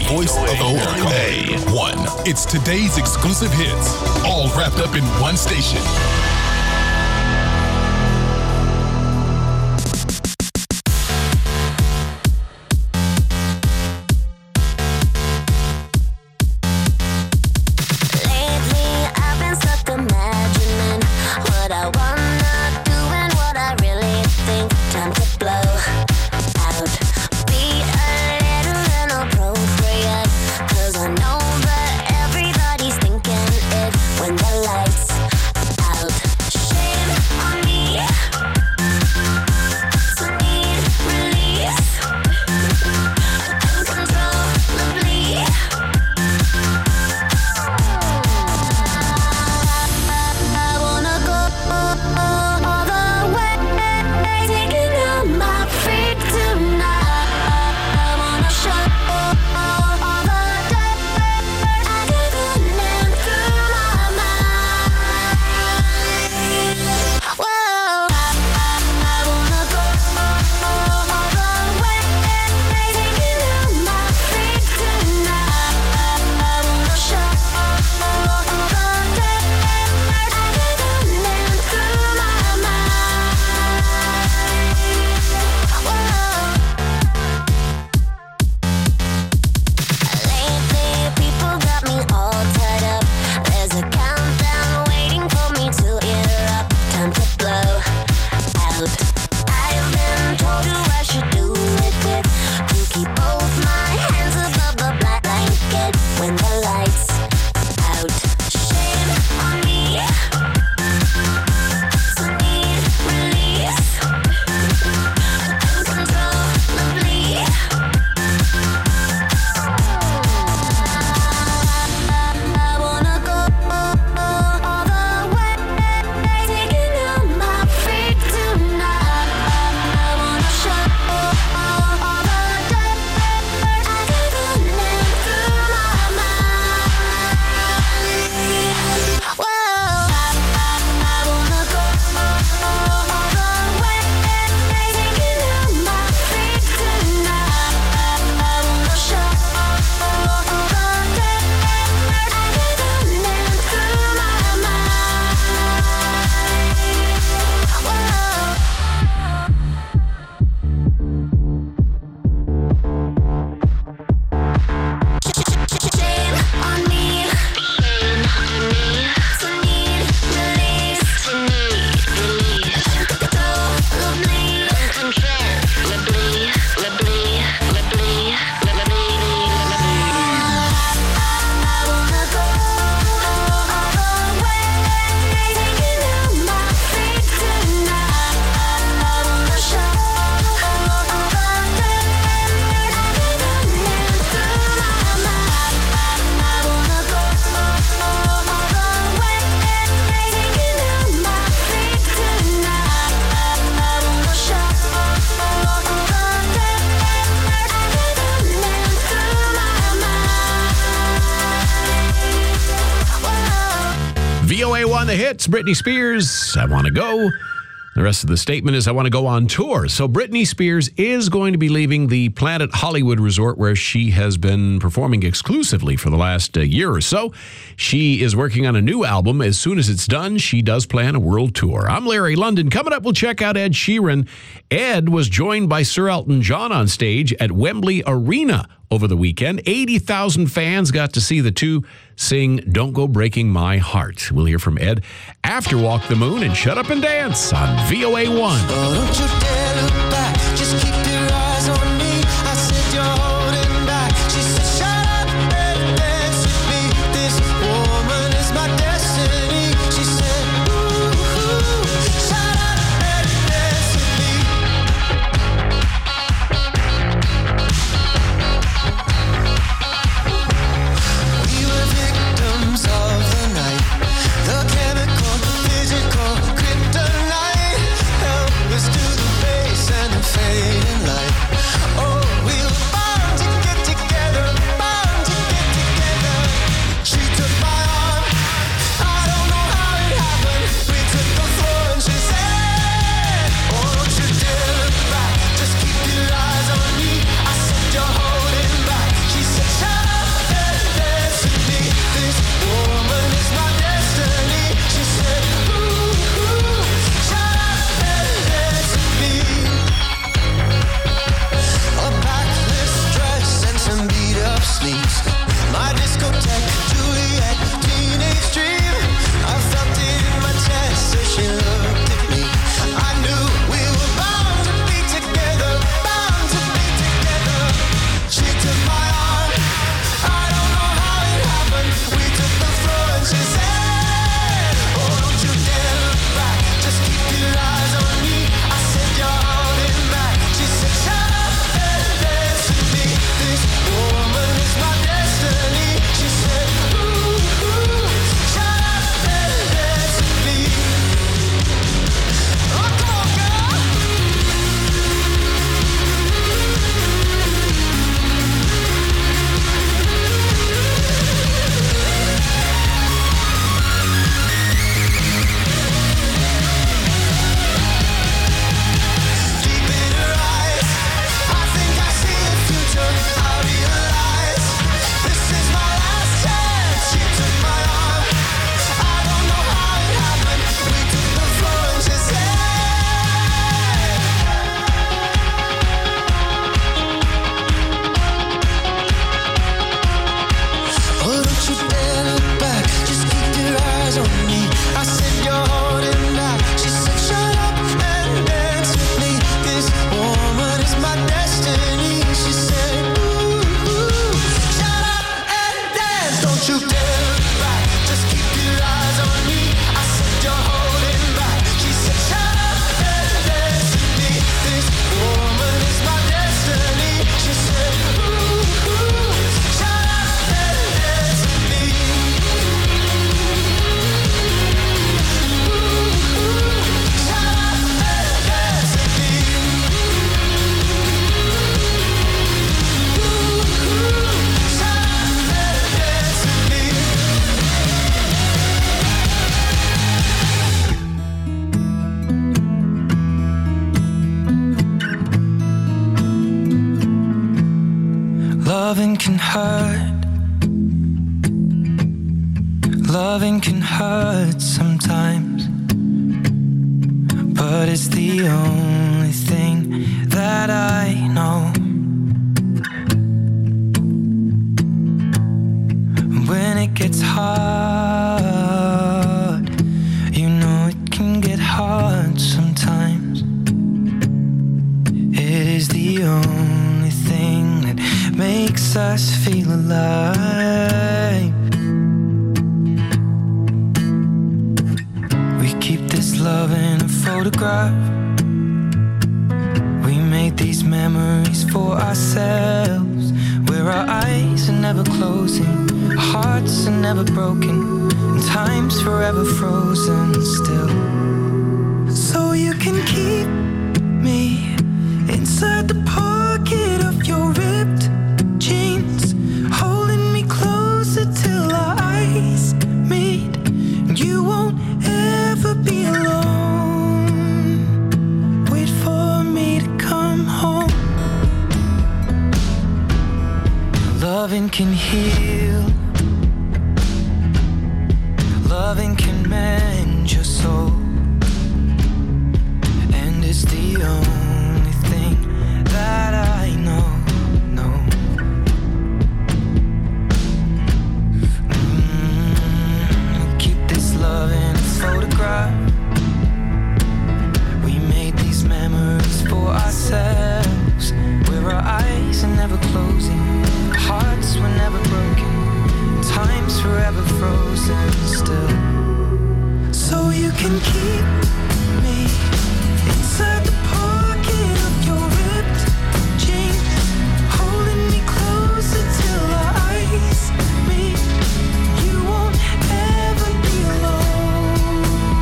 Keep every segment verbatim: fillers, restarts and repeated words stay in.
voice of America. A one. It's today's exclusive hits, all wrapped up in one station. V O A one, the hits. Britney Spears, I Want to Go. The rest of the statement is, I want to go on tour. So Britney Spears is going to be leaving the Planet Hollywood Resort where she has been performing exclusively for the last uh, year or so. She is working on a new album. As soon as it's done, she does plan a world tour. I'm Larry London. Coming up, we'll check out Ed Sheeran. Ed was joined by Sir Elton John on stage at Wembley Arena over the weekend. eighty thousand fans got to see the two sing Don't Go Breaking My Heart. We'll hear from Ed after Walk the Moon and Shut Up and Dance on V O A one. Oh, don't you dare look back. Just keep your eyes on me. I said you're holding back. She said, shut up and dance with me. This woman is my destiny. She said, ooh, ooh, shut up and dance with me. We were victims of the night. The chemical, physical, kryptonite. Helpless to the base and the fading Loving can hurt. Loving can hurt sometimes, but it's the only thing that I know. When it gets hard, you know it can get hard sometimes. It is the only thing that makes us feel alive. We keep this love in a photograph. We made these memories for ourselves, where our eyes are never closing, our hearts are never broken, and time's forever frozen still. So you can keep me inside the pocket of your ripped jeans, holding me closer till our eyes meet. You won't ever be alone. Wait for me to come home. Loving can heal. Loving can mend your soul. And it's the only thing that I know, no. Mm, keep this love in a photograph. We made these memories for ourselves, where our eyes are never closing, our hearts were never broken, time's forever frozen still. So you can keep me inside the pocket of your ripped jeans, holding me closer till our eyes meet. You won't ever be alone.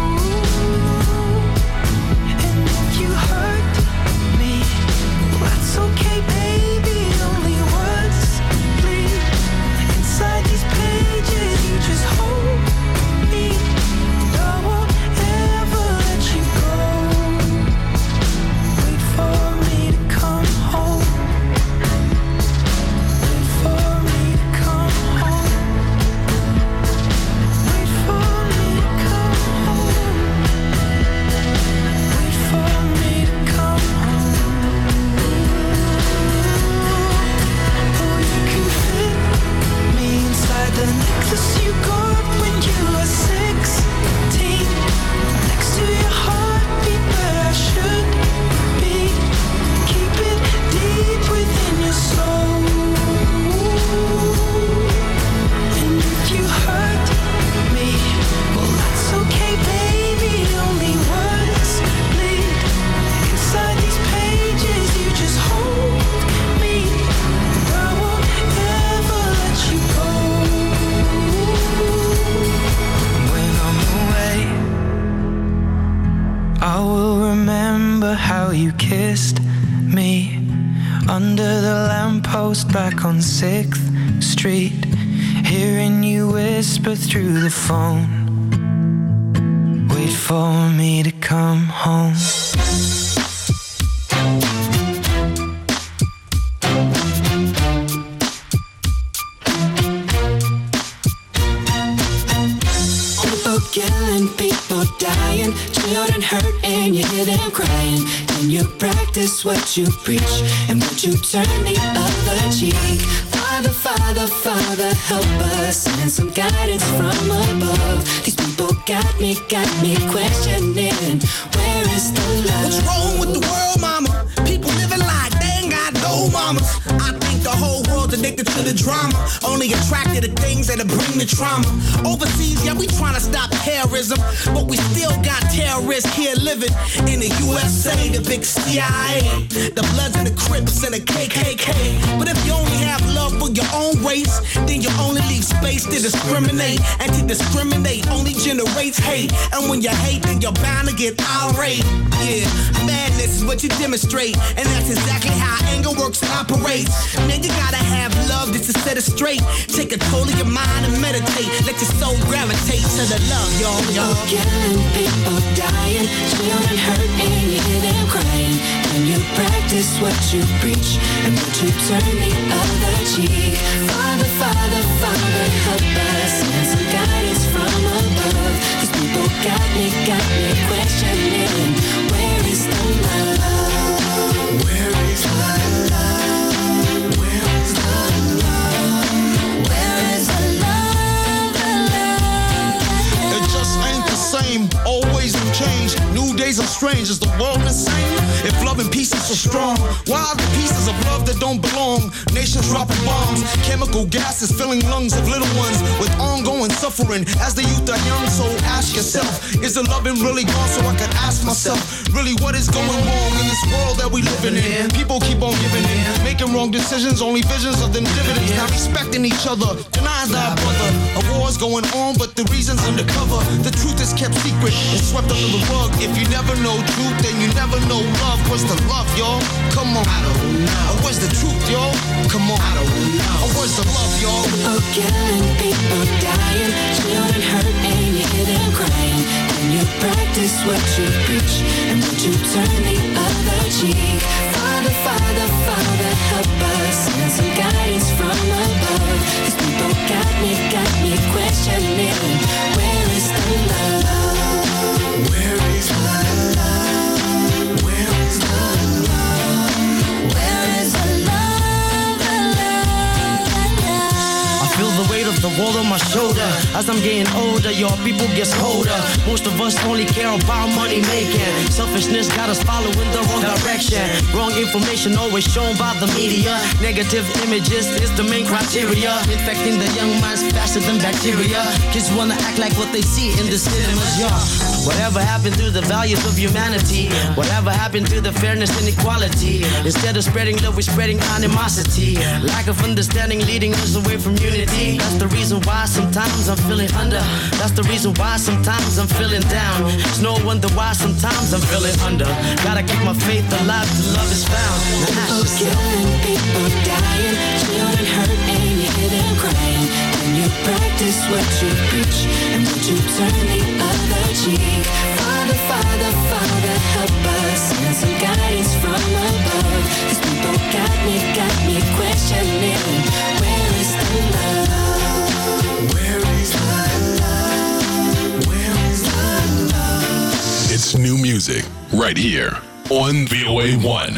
And if you hurt me, well, that's okay, baby. Only words bleed inside these pages. You just hold me. I won't ever let you go. Wait for me to come home. Wait for me to come home. Wait for me to come home. Wait for me to come home. Oh, you can fit me inside the necklace you got when you were sixteen, next to your heartbeat where I should be. Keep it deep within your soul. And if you hurt me, well, that's okay, baby. Only words bleed inside these pages. You just hold me. I won't ever let you go. When I'm away, I will remember how you kissed me under the lamppost back on sixth Street, hearing you whisper through the phone. Wait for me to come home. People killing, people dying, children hurt and you hear them crying. Can you practice what you preach, and would you turn the other cheek? Father, Father, Father, help us, send some guidance from above. These people got me, got me questioning, where is the love? What's wrong with the world, mama? People living like they ain't got no mamas. I think the whole world's addicted to the drama, only attracted to things that'll bring the trauma. Overseas, yeah, we trying to stop terrorism, but we still got terrorists here living in the U S A, the big C I A, the Bloods and the Crips and the K K K. But if you only have love for your own race, then you only leave space to discriminate, and to discriminate only generates hate. And when you hate, then you're bound to get irate. Yeah, madness is what you demonstrate, and that's exactly how anger works and operates. Man, you gotta have love just to set set it straight. Take control of your mind and meditate. Let your soul gravitate to the love, y'all. y'all. People killing, people dying, children hurt and you hear them crying. And you practice what you preach, and would you turn the other cheek? Father, Father, Father, help us, send some guidance from above. These people got me, got me questioning, where is the love? Where is the love? Where is the love? Where is the love, the love, the love? It just ain't the same, always new change. New days are strange, is the world insane? If love and peace is so strong, why are the pieces of love that don't belong? Nations dropping bombs, chemical gases filling lungs of little ones with ongoing suffering as the youth are young. So ask yourself, is the loving really gone? So I could ask myself, really what is going wrong in this world that we living in? People keep on giving in, making wrong decisions, only visions of them dividends. Not respecting each other, denying thy brother. A war's going on, but the reason's undercover. The truth is kept secret and swept under the rug. If you never know truth, then you never know love. Where's the love, y'all? Come on. I don't know. Or where's the truth, y'all? Come on. I don't know. Or where's the love, y'all? People killing, people dying, children hurt and you hear them crying. And you practice what you preach, and would you turn the other cheek? Father, Father, Father, help us, send some guidance from above. These people got me, got me questioning, where is the love? Where is the love? Where is the love? Where is the love, the love, the love? I feel the weight of the world on my shoulder. As I'm getting older, your people gets colder. Most of us only care about money making. Selfishness got us following the wrong direction. Wrong information always shown by the media. Negative images is the main criteria. Infecting the young minds faster than bacteria. Kids wanna act like what they see in the cinemas, yeah. Whatever happened to the values of humanity? Whatever happened to the fairness and equality? Instead of spreading love, we're spreading animosity. Lack of understanding leading us away from unity. That's the reason why sometimes I'm feeling under. That's the reason why sometimes I'm feeling down. It's no wonder why sometimes I'm feeling under. Gotta keep my faith alive till love is found. People killing, people dying, children hurt and you hear them crying. And you practice what you preach, and would you turn the other cheek? Father, Father, Father, help us, send some guidance from above. These people got me, got me questioning, where is the love? Where is the love? Where is the love? It's new music right here on V O A one.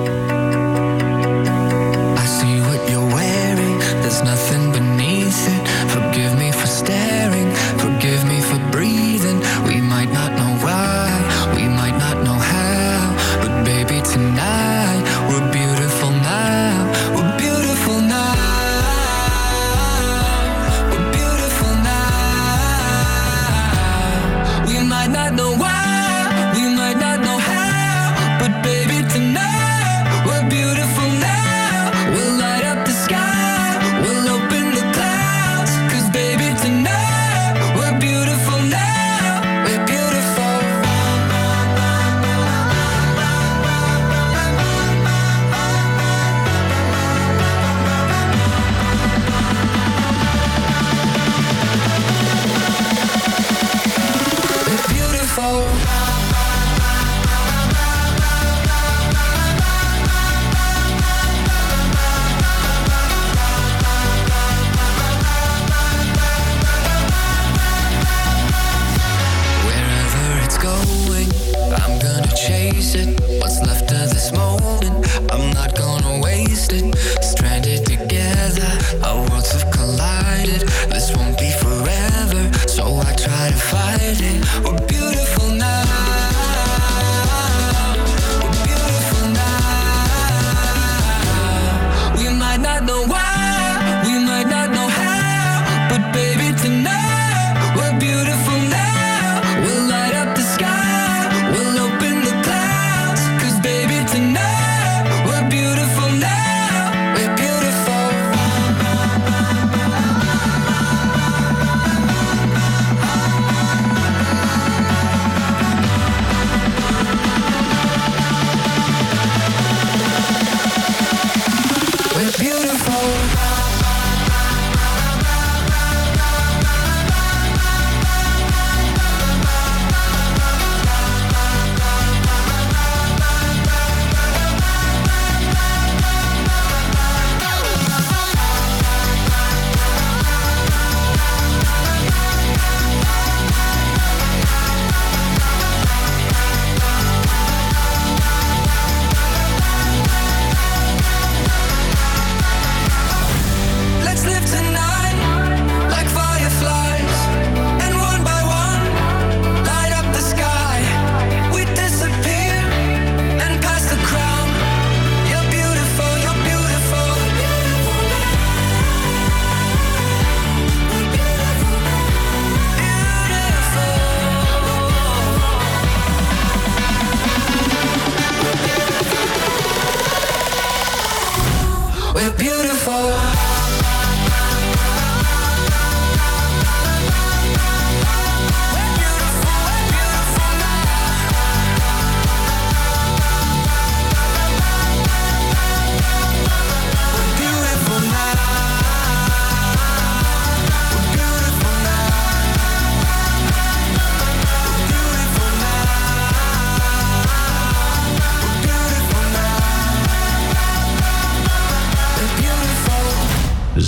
I see what you're wearing, there's nothing beneath it. Forgive me for staring, forgive me for breathing. We might not know why, we might not know how, but baby tonight, we're beautiful now, we're beautiful now, we're beautiful now. We might not know why, we might not know how, but baby tonight,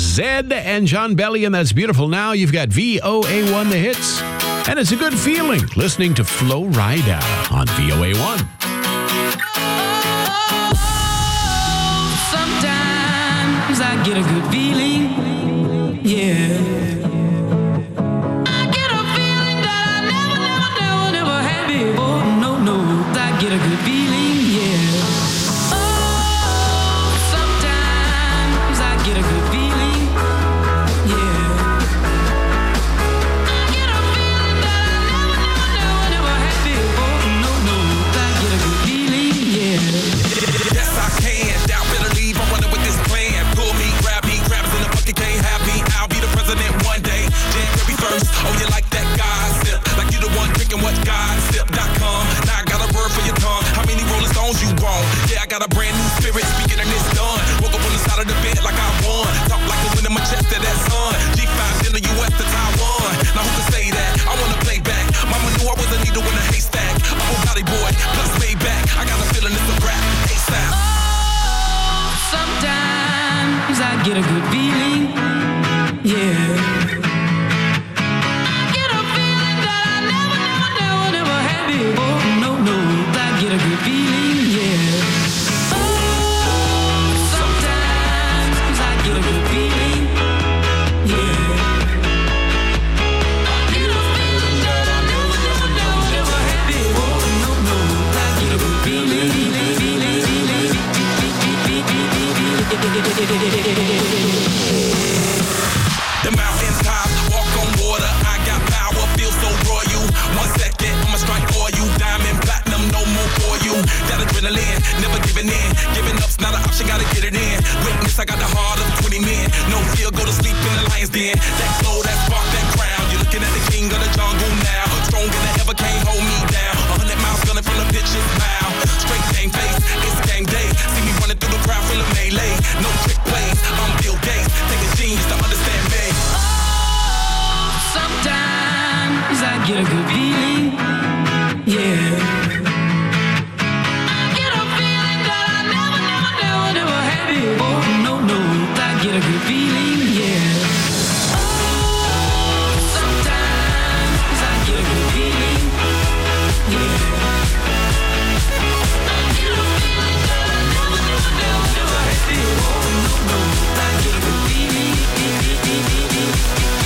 Zed and John Bellion. That's Beautiful Now. You've got V O A one, the hits. And it's a good feeling listening to Flo Rida on V O A one. Sometimes I get a good feeling, yeah. I get a feeling that I never, never, never, never had before. No, no, I get a good feeling, yeah. Oh, sometimes I get a good feeling, yeah. I get a feeling that I never, never, never, never had before. No, no, I get a good feeling, yeah. Yes, I can. Doubt better leave. I'm running with this plan. Pull me, grab me, grabs in the bucket, can't have me. I'll be the president one day. January first. Oh, you like that gossip? Like you the one drinking what gossip dot com. Now I got a word for your tongue. How many Rolling Stones you want? Yeah, I got a brand new spirit. Speaking of this done. Woke up on the side of the bed like I won. Talk like the wind in my chest to that sun. G five in the U S to Taiwan. Now who can say that? I wanna play back. Mama knew I was a needle in a haystack. A whole body boy, plus way back. I got a feeling it's a rap. ASAP. Sometimes I get a good feeling, yeah. I get a feeling that I never, never, never, never had before. No, no, I get a good feeling, yeah. Oh, sometimes I get a good feeling, yeah. I get a feeling that I never, never, never, never had before. No, no, I get a good feeling, feeling, feeling, feeling. The mountain top, walk on water. I got power, feel so royal. One second, I'ma strike for you. Diamond, platinum, no more for you. That adrenaline, never giving in. Giving up's not an option, gotta get it in. Witness, I got the heart of twenty men. No fear, go to sleep in the lion's den. That glow, that spark, that crown. You're looking at the king of the jungle now. Stronger than ever, can't hold me down. A hundred miles gunning from the pitch's mouth. Straight game face, it's game day. See me running through the crowd, feeling melee. No trick plays, I'm Bill Gates. Take a genius to understand me. Sometimes I get a good feeling, yeah. I get a feeling that I never, never, never, never had before. No, no, I get a good feeling, yeah. Oh, sometimes I get a good feeling, yeah. I get a feeling that I never, never, never, never had before. No, no, I get a good feeling, feeling, feeling, feeling.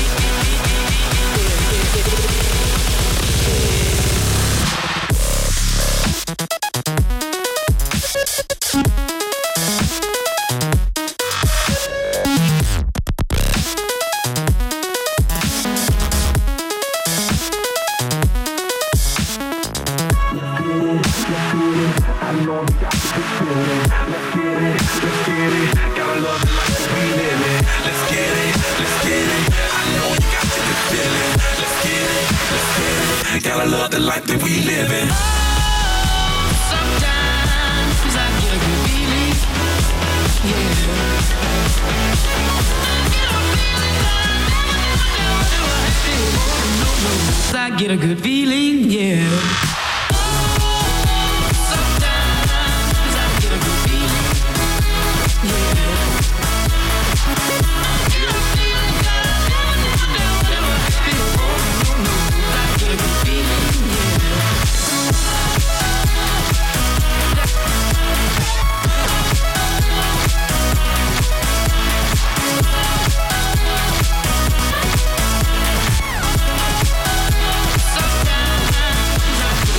Gotta love the life that we live in. Sometimes I get a good feeling, yeah. I get a feeling that I never, never, never had before. No, no, I get a good feeling, yeah. Sometimes I get a good feeling, yeah. I get a feeling that I never, never, never, never had before. No, no, I get a good feeling, yeah. Sometimes I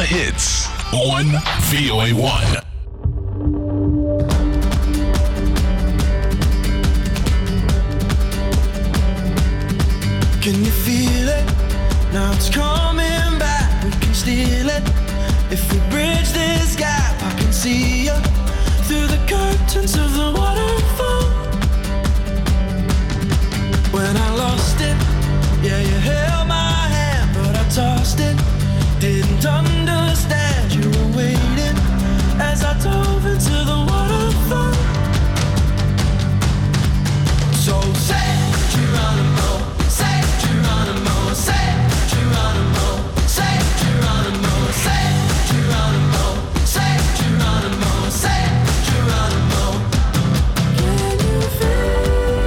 hits on V O A one. Can you feel it? Now it's coming back. We can steal it. If we bridge this gap, I can see you through the curtains of the waterfall. When I lost it, yeah, you held my hand, but I tossed it. Didn't understand you were waiting as I dove into the waterfall. So say Geronimo, say Geronimo, say Geronimo, say Geronimo, say Geronimo, say Geronimo, say Geronimo. Can you feel?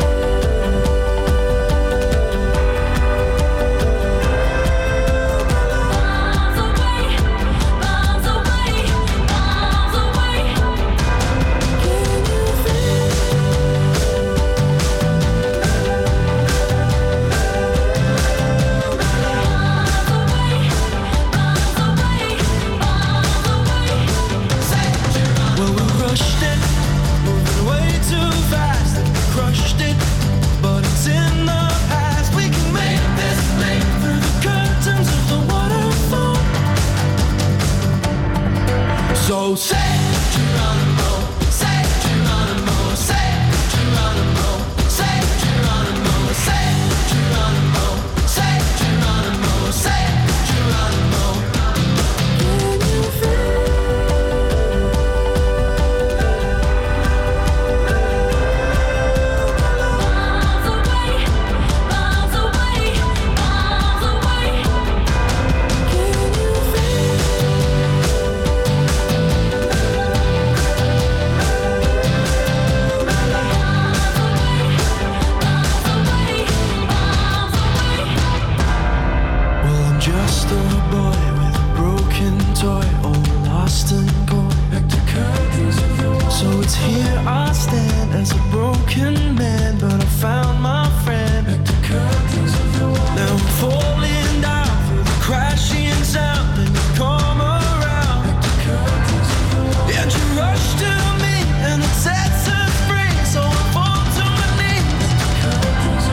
So say Geronimo, say Geronimo, say Geronimo, say Geronimo, say Geronimo, say Geronimo, say Geronimo. Can you feel? Miles away, miles away, miles away. Can you feel? Just a boy with a broken toy, all lost and gone. So it's here I stand as a broken man, but I found my friend. Now I'm falling down through the crashing sound, and you come around. And you rush to me, and it sets us free. So I fall to my knees.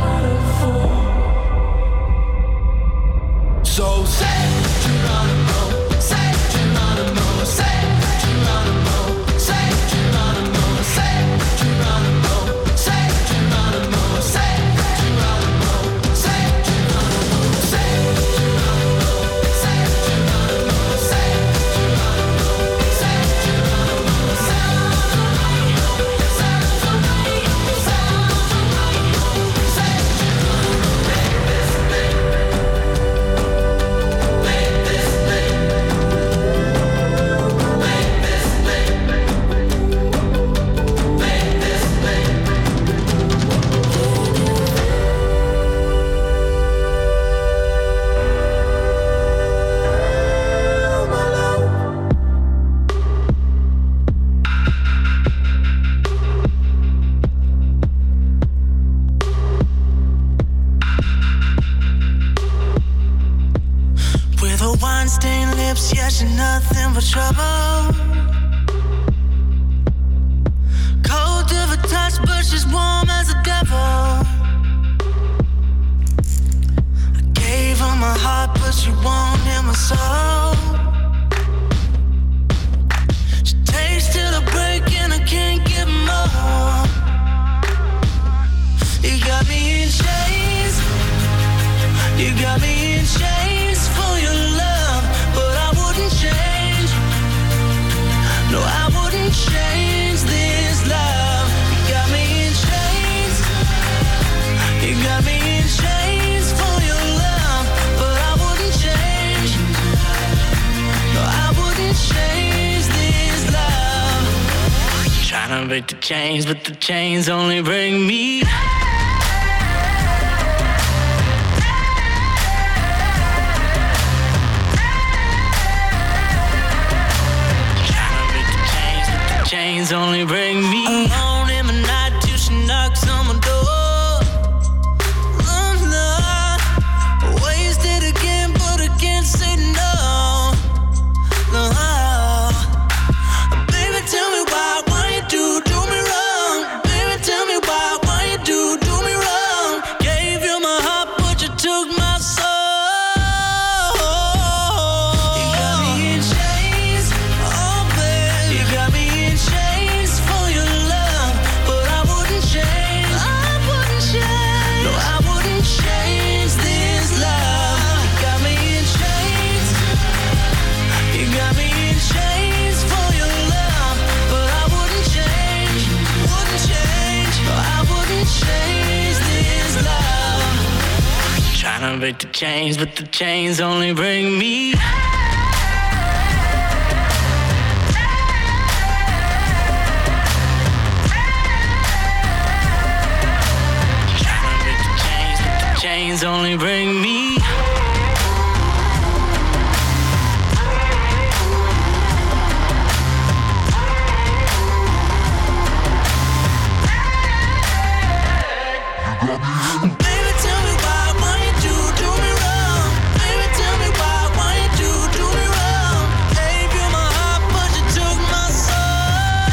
So say Geronimo, say Geronimo, say Geronimo, say Geronimo, say Geronimo, say Geronimo, say Geronimo, say Geronimo, say Geronimo, say Geronimo, say Geronimo, say Geronimo, with her wine-stained lips, yeah, she's nothing but trouble. Cold to the touch, but she's warm as a devil. I gave her my heart, but she wanted my soul. She takes till the break, and I can't get more. You got me in chains. You got me in chains for your love, but I wouldn't change. No, I wouldn't change this love. You got me in chains. You got me in chains for your love, but I wouldn't change. No, I wouldn't change this love. Trying to break the chains, but the chains only break me. Chains only bring me alone in the night till she knocks on my door. Oh no, wasted again, but I can't say no. break the chains, but the chains only bring me. Chains only bring me. Baby, tell me why, why you do, do me wrong? Baby, tell me why, why you do, do me wrong? Gave you my heart, but you took my soul.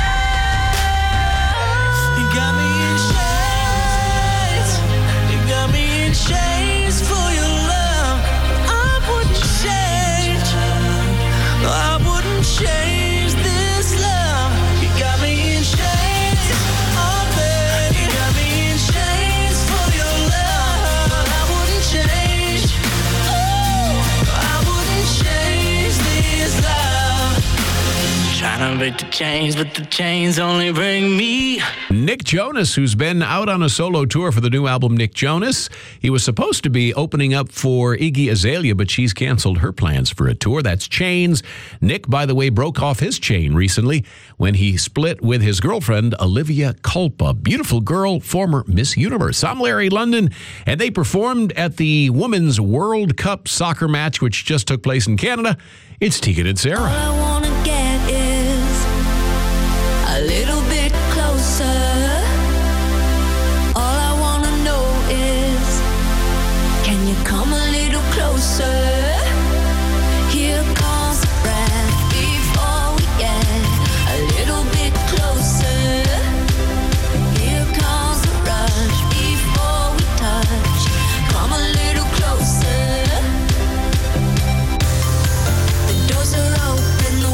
You got me in chains. You got me in chains for your love. I wouldn't change. No, I wouldn't change this love. You got me in chains. Oh, baby, you got me in chains for your love. I wouldn't change. Oh, I wouldn't change this love. Trying to break the chains, but the chains only bring me. Nick Jonas, who's been out on a solo tour for the new album Nick Jonas. He was supposed to be opening up for Iggy Azalea, but she's canceled her plans for a tour. That's Chains. Nick, by the way, broke off his chain recently when he split with his girlfriend, Olivia Culpa. Beautiful girl, former Miss Universe. I'm Larry London, and they performed at the Women's World Cup soccer match, which just took place in Canada. It's Tegan and Sarah. All I wanna get is a little bit closer. All I wanna know is, can you come a little closer? Here comes the breath before we get a little bit closer. Here comes the rush before we touch. Come a little closer. The doors are open, the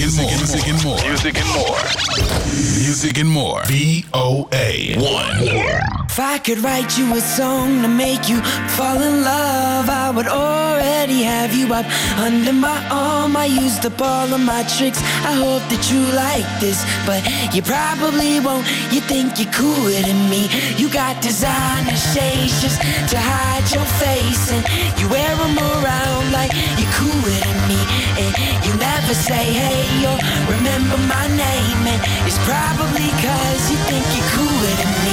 and more. Music and more. Music and more. Music and more. V O A one. If I could write you a song to make you fall in love, I would already have you up under my arm. I used up all of my tricks. I hope that you like this, but you probably won't. You think you're cooler than me. You got designer shades just to hide your face, and you wear them around like you're cooler than me. And you never say hey or remember my name, and it's probably cause you think you're cooler than me.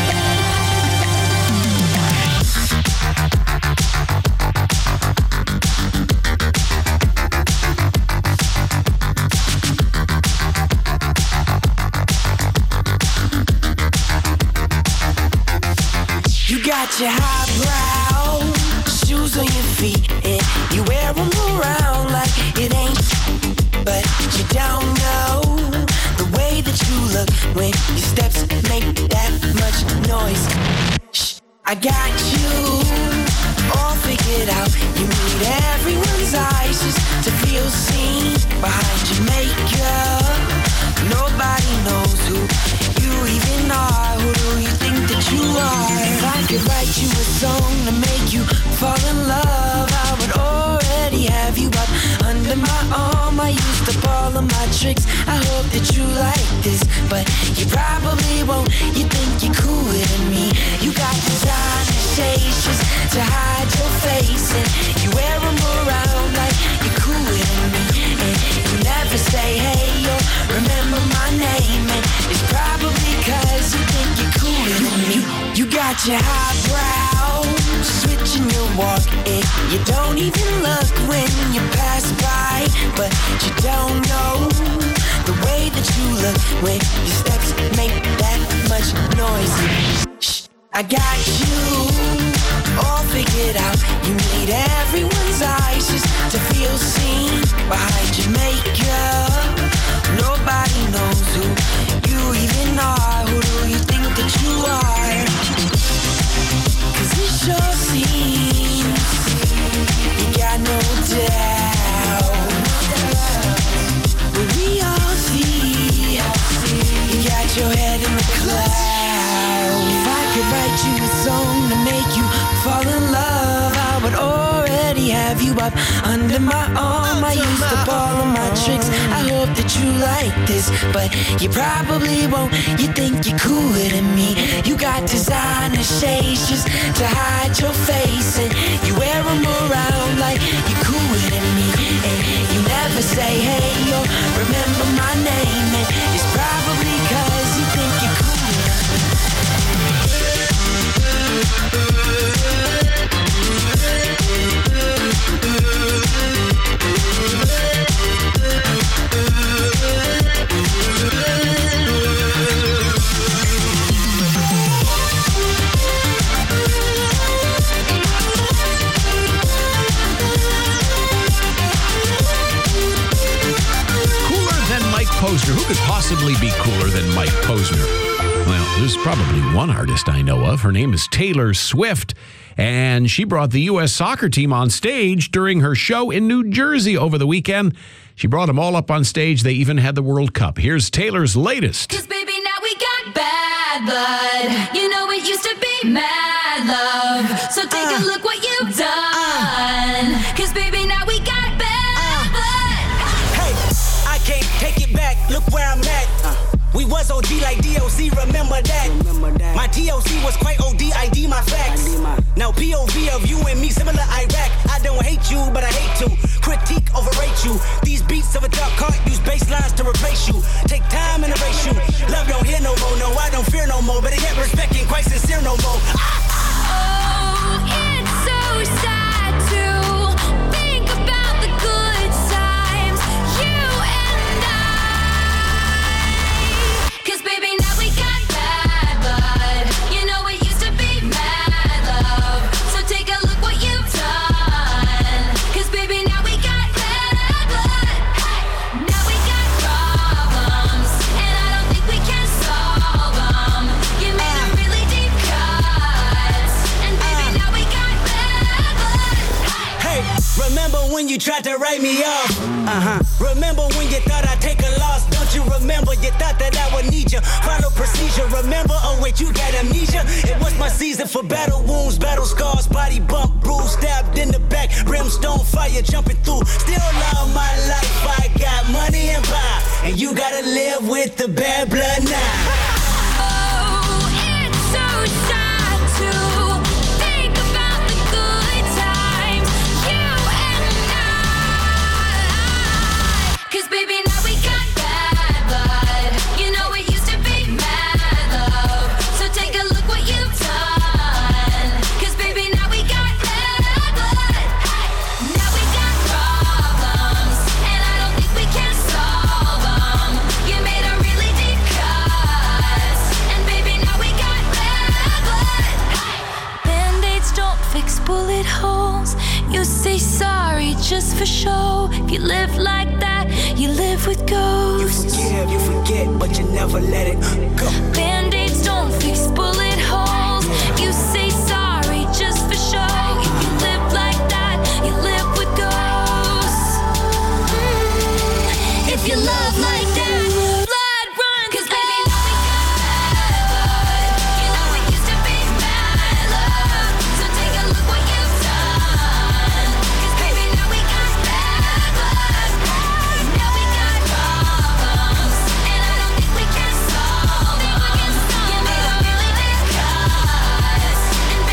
You got your highbrow shoes on your feet, and you wear them around like it ain't. But you don't know the way that you look when your steps make that much noise. Shh, I got you all figured out. You need everyone's eyes just to feel seen behind your makeup. Nobody knows who you even are. Who do you think that you are? If I could write you a song to make you fall in love, I would already have you up under my arm. I used up all of my tricks. I hope that you like this, but you probably won't. You think you're cooler than me. You got designer shades just to hide your face, and you wear them around like you're cooler than me. And you never say hey or remember my name, and it's probably cause you think you're cooler than me. You got your highbrow switching your walk, and you don't even look when you pass by. But you don't know the way that you look when your steps make that much noise. Shh, I got you all figured out. You need everyone's eyes just to feel seen behind your makeup. Nobody knows who you even are. Who do you think that you are? Cause it sure seems you got no doubt. But we all see you got your head in the clouds. If I could write you a song to make you fall in love, I would already have you up under my arm. I used up all of my tricks. I hope that you like this, but you probably won't. You think you're cooler than me. You got designer shades just to hide your face, and you wear them around like you're cooler than me. And you never say hey or remember my name, and it's probably cause you think you're cooler. Posner. Who could possibly be cooler than Mike Posner? Well, there's probably one artist I know of. Her name is Taylor Swift, and she brought the U S soccer team on stage during her show in New Jersey over the weekend. She brought them all up on stage. They even had the World Cup. Here's Taylor's latest. Cause baby, now we got bad blood. You know it used to be mad love. So take uh, a look what you've done. Uh, Cause baby, now we got bad uh, blood. Hey, I can't take it back. Look where I'm at. Uh, we was O G like D O C, remember that. remember that. My T O C was quite O D, I D my facts. I D my... Now P O V of you and me, similar Iraq. I don't hate you, but I hate to critique, overrate you. These beats of a dark cart use bass lines to replace you. Take time and erase you. Love don't hear no more, no, I don't fear no more. But I get respect ain't quite sincere no more. Oh, it's so sad to think about the good times, you and I. Cause baby, now we got bad blood. You know it used to be mad love. So take a look what you've done. Cause baby, now we got bad blood. Now we got problems, and I don't think we can solve them. You made a really deep cut. when you tried to write me off. Uh-huh. Remember when you thought I'd take a loss? Don't you remember? You thought that I would need you. Follow procedure. Remember? Oh wait, you got amnesia. It was my season for battle wounds, battle scars, body bump, bruise, stabbed in the back, brimstone fire jumping through. Still love my life. I got money and power, and you gotta live with the bad blood now. Oh, it's so sad to think about the good times, you and I. 'Cause baby, now we got bad blood. You know it used to be mad love. So take a look what you've done. 'Cause baby, now we got bad blood. Now we got problems, and I don't think we can solve them. You made a really deep cut, and baby, now we got bad blood. Band-aids don't fix bullet holes. You say sorry just for show. If you live like that, you live with You ghosts. forgive, you forget, but you never let it go. Band-aids don't fix bullet holes. You say sorry just for show. If you live like that, you live with ghosts. Mm. If you love like that, blood run. 'Cause baby, now we got bad blood. You know it used to be mad love. So take a look what you've done. 'Cause baby, now we got bad blood. Now we got problems, and I don't think we can solve them. You made a really big cut, and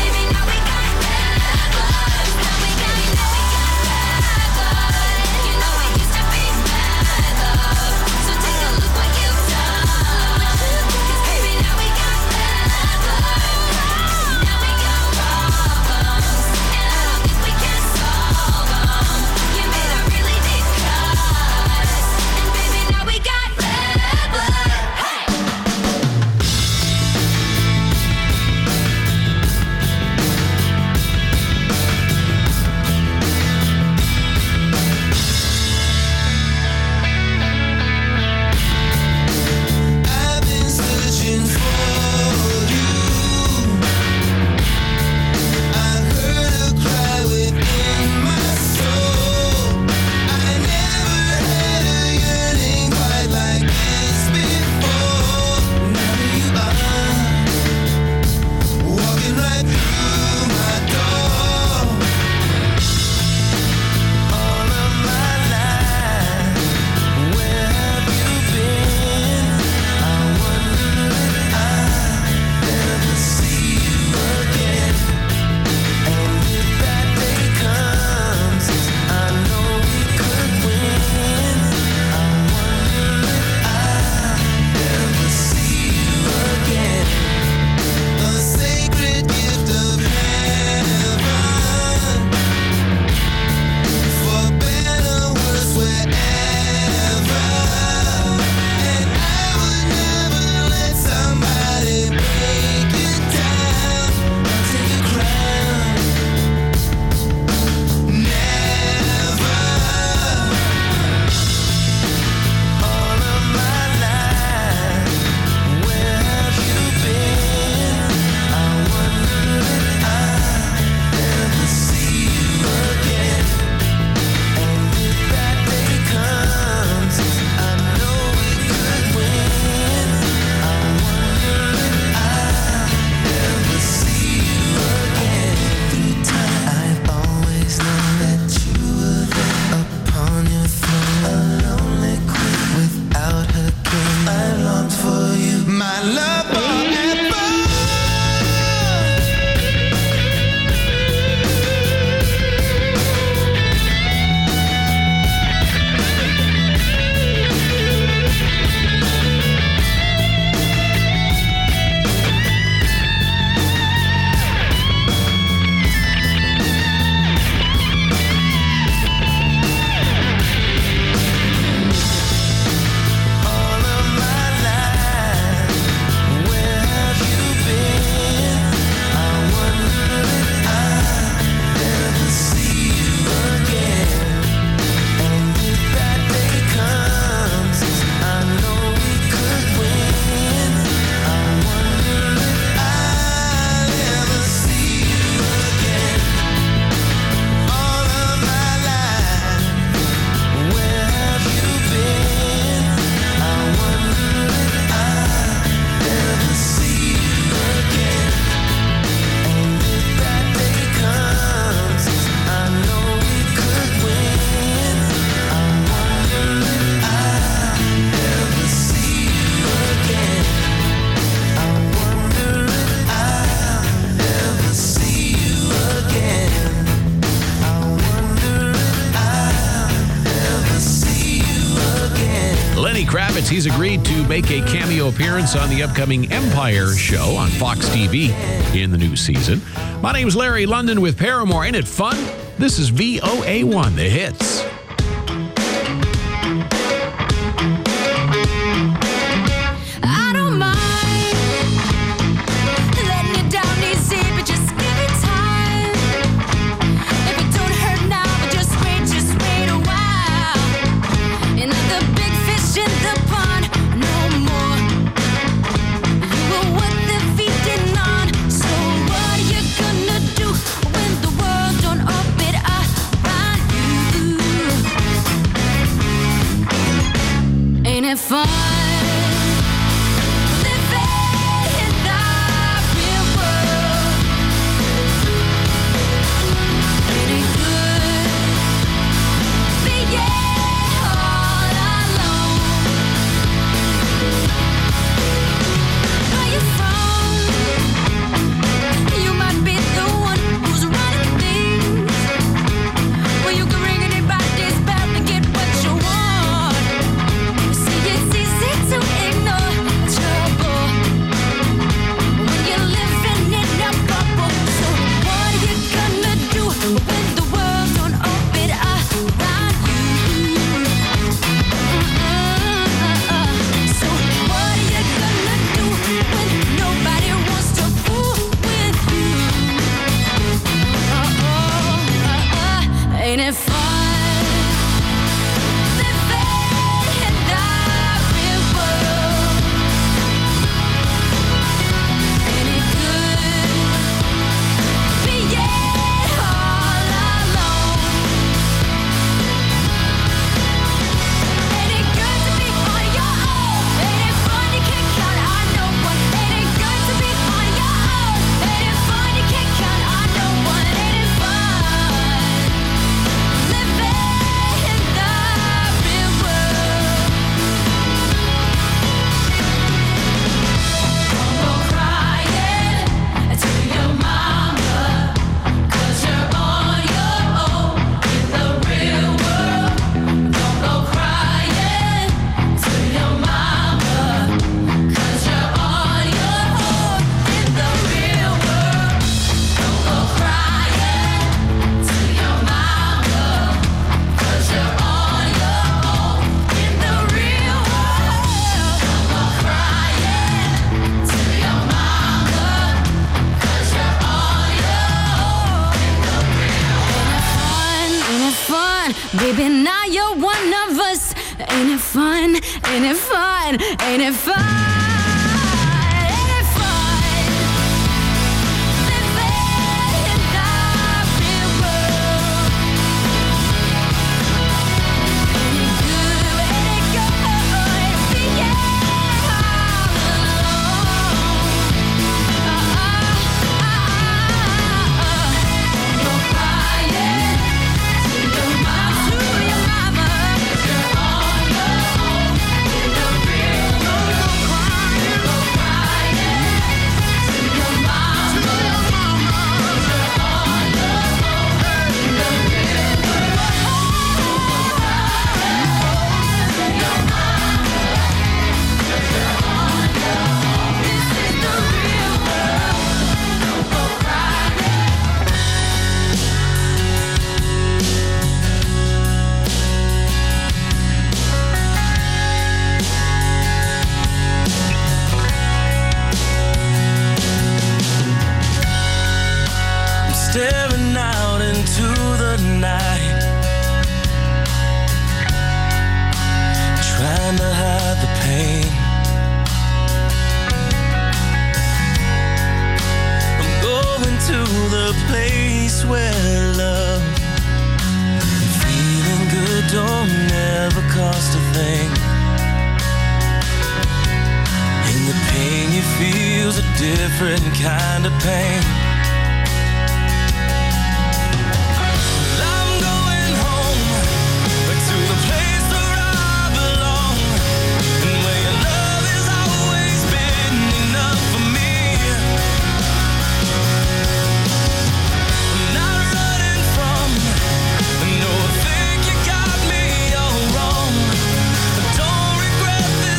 Kravitz. He's agreed to make a cameo appearance on the upcoming Empire show on Fox T V in the new season. My name's Larry London with Paramore. Ain't it fun? This is V O A one, The Hits. I don't mind letting you down easy, but just give it time. If it don't hurt now, but just wait, just wait a while. And the big fish in the pond, no more. You were what they're feeding on. So what are you gonna do when the world don't orbit around you? Ain't it fun? Ain't it fun? Baby, now you're one of us. Ain't it fun? Ain't it fun? Ain't it fun? Ain't it fun? Living in the real world. Ain't it good? Ain't it good? Being all alone. You're crying to your mama. To your mama. You're on your own in the real world. Crying, crying to your mama. To your mama. You're on your own in the real world. Your mama. You're on your own. This is the real world. Don't go crying. I'm staring out into the night, trying to hide the pain. I'm going to the place where love and feeling good don't never cost a thing. And the pain you feel's a different kind of pain. I'm going home, back to the place where I belong, and where your love has always been enough for me. I'm not running from, no, I think you got me all wrong. I don't regret this.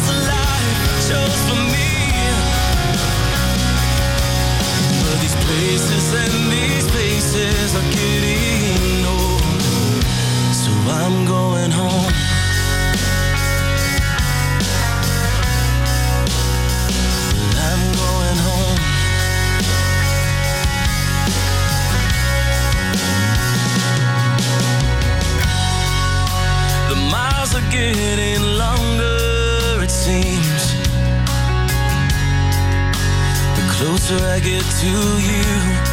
getting longer, it seems. The closer I get to you,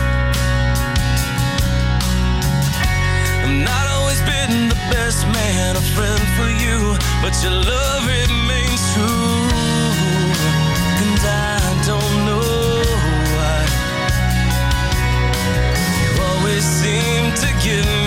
I'm not always been the best man, a friend for you, but your love remains true. And I don't know why you always seem to give me